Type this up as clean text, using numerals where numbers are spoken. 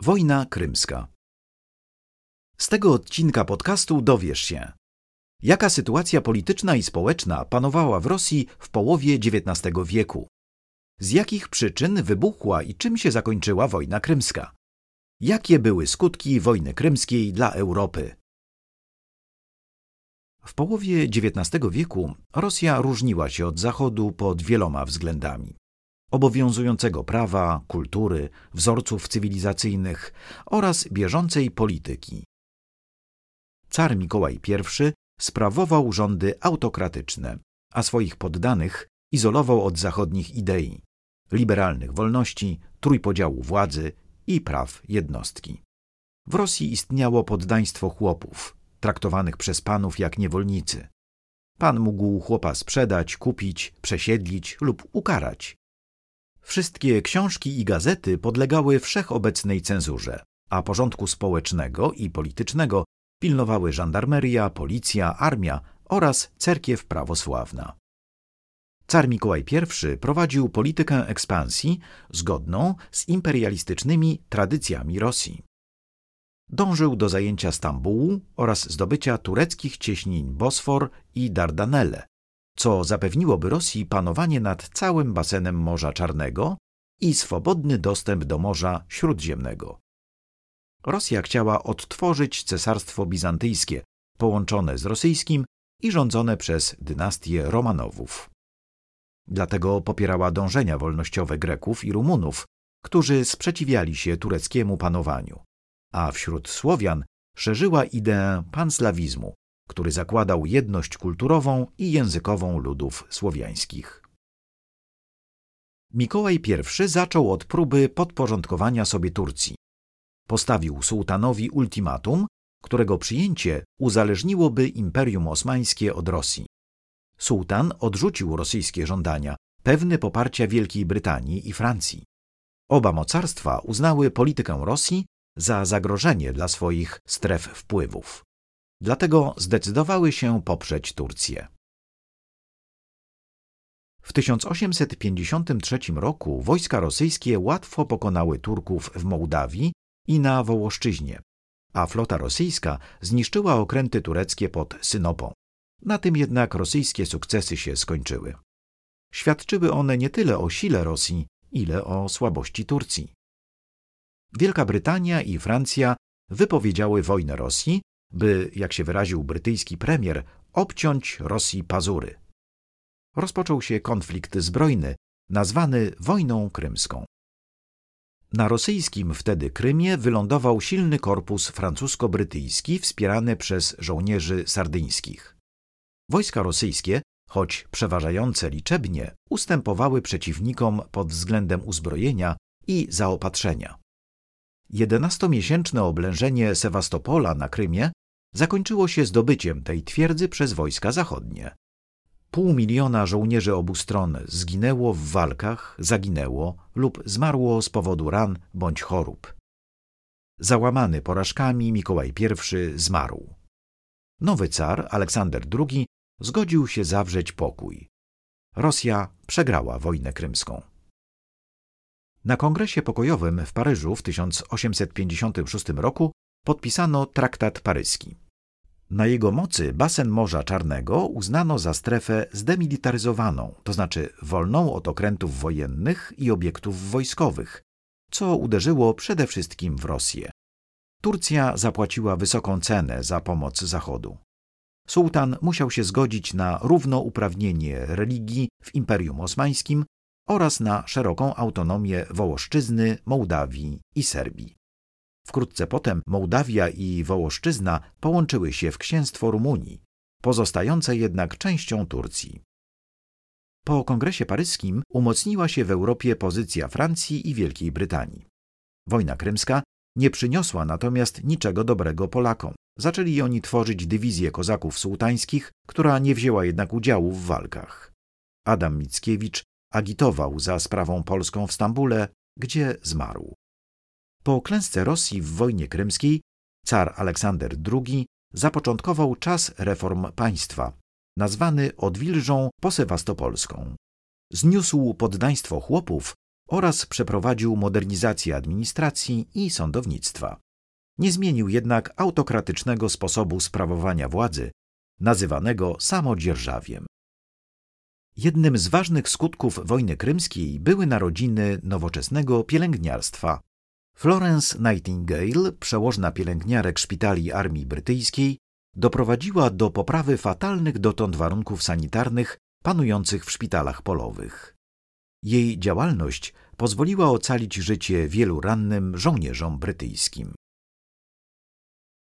Wojna krymska. Z tego odcinka podcastu dowiesz się, jaka sytuacja polityczna i społeczna panowała w Rosji w połowie XIX wieku, z jakich przyczyn wybuchła i czym się zakończyła wojna krymska, jakie były skutki wojny krymskiej dla Europy. W połowie XIX wieku Rosja różniła się od Zachodu pod wieloma względami: obowiązującego prawa, kultury, wzorców cywilizacyjnych oraz bieżącej polityki. Car Mikołaj I sprawował rządy autokratyczne, a swoich poddanych izolował od zachodnich idei, liberalnych wolności, trójpodziału władzy i praw jednostki. W Rosji istniało poddaństwo chłopów, traktowanych przez panów jak niewolnicy. Pan mógł chłopa sprzedać, kupić, przesiedlić lub ukarać. Wszystkie książki i gazety podlegały wszechobecnej cenzurze, a porządku społecznego i politycznego pilnowały żandarmeria, policja, armia oraz cerkiew prawosławna. Car Mikołaj I prowadził politykę ekspansji zgodną z imperialistycznymi tradycjami Rosji. Dążył do zajęcia Stambułu oraz zdobycia tureckich cieśnin Bosfor i Dardanelle, co zapewniłoby Rosji panowanie nad całym basenem Morza Czarnego i swobodny dostęp do Morza Śródziemnego. Rosja chciała odtworzyć Cesarstwo Bizantyjskie, połączone z rosyjskim i rządzone przez dynastię Romanowów. Dlatego popierała dążenia wolnościowe Greków i Rumunów, którzy sprzeciwiali się tureckiemu panowaniu, a wśród Słowian szerzyła ideę panslawizmu, który zakładał jedność kulturową i językową ludów słowiańskich. Mikołaj I zaczął od próby podporządkowania sobie Turcji. Postawił sułtanowi ultimatum, którego przyjęcie uzależniłoby Imperium Osmańskie od Rosji. Sułtan odrzucił rosyjskie żądania, pewny poparcia Wielkiej Brytanii i Francji. Oba mocarstwa uznały politykę Rosji za zagrożenie dla swoich stref wpływów. Dlatego zdecydowały się poprzeć Turcję. W 1853 roku wojska rosyjskie łatwo pokonały Turków w Mołdawii i na Wołoszczyźnie, a flota rosyjska zniszczyła okręty tureckie pod Synopą. Na tym jednak rosyjskie sukcesy się skończyły. Świadczyły one nie tyle o sile Rosji, ile o słabości Turcji. Wielka Brytania i Francja wypowiedziały wojnę Rosji, by, jak się wyraził brytyjski premier, obciąć Rosji pazury. Rozpoczął się konflikt zbrojny, nazwany wojną krymską. Na rosyjskim wtedy Krymie wylądował silny korpus francusko-brytyjski wspierany przez żołnierzy sardyńskich. Wojska rosyjskie, choć przeważające liczebnie, ustępowały przeciwnikom pod względem uzbrojenia i zaopatrzenia. 11-miesięczne oblężenie Sewastopola na Krymie zakończyło się zdobyciem tej twierdzy przez wojska zachodnie. 500 000 żołnierzy obu stron zginęło w walkach, zaginęło lub zmarło z powodu ran bądź chorób. Załamany porażkami Mikołaj I zmarł. Nowy car, Aleksander II, zgodził się zawrzeć pokój. Rosja przegrała wojnę krymską. Na kongresie pokojowym w Paryżu w 1856 roku podpisano traktat paryski. Na jego mocy basen Morza Czarnego uznano za strefę zdemilitaryzowaną, to znaczy wolną od okrętów wojennych i obiektów wojskowych, co uderzyło przede wszystkim w Rosję. Turcja zapłaciła wysoką cenę za pomoc Zachodu. Sułtan musiał się zgodzić na równouprawnienie religii w Imperium Osmańskim oraz na szeroką autonomię Wołoszczyzny, Mołdawii i Serbii. Wkrótce potem Mołdawia i Wołoszczyzna połączyły się w księstwo Rumunii, pozostające jednak częścią Turcji. Po kongresie paryskim umocniła się w Europie pozycja Francji i Wielkiej Brytanii. Wojna krymska nie przyniosła natomiast niczego dobrego Polakom. Zaczęli oni tworzyć dywizję kozaków sułtańskich, która nie wzięła jednak udziału w walkach. Adam Mickiewicz agitował za sprawą polską w Stambule, gdzie zmarł. Po klęsce Rosji w wojnie krymskiej car Aleksander II zapoczątkował czas reform państwa, nazwany odwilżą posewastopolską. Zniósł poddaństwo chłopów oraz przeprowadził modernizację administracji i sądownictwa. Nie zmienił jednak autokratycznego sposobu sprawowania władzy, nazywanego samodzierżawiem. Jednym z ważnych skutków wojny krymskiej były narodziny nowoczesnego pielęgniarstwa. Florence Nightingale, przełożna pielęgniarek szpitali armii brytyjskiej, doprowadziła do poprawy fatalnych dotąd warunków sanitarnych panujących w szpitalach polowych. Jej działalność pozwoliła ocalić życie wielu rannym żołnierzom brytyjskim.